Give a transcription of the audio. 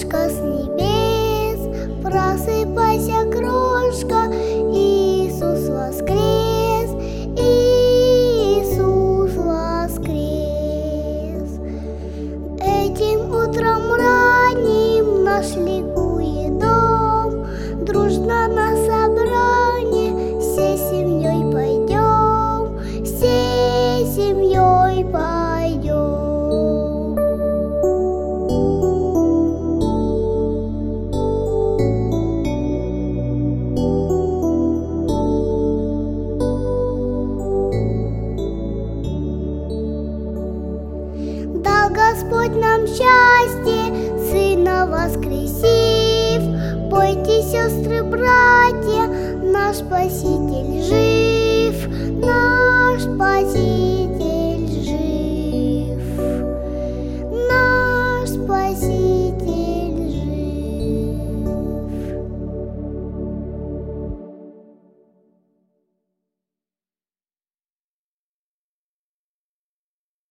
солнышко с небес, просыпайся, крошка, Иисус воскрес, Иисус воскрес. Этим утром ранним наш ликует дом, дружно на собрание всей семьей пойдем, всей семьей пойдем. Дал Господь нам счастье, Сына воскресив. Пойте, сестры, братья, наш Спаситель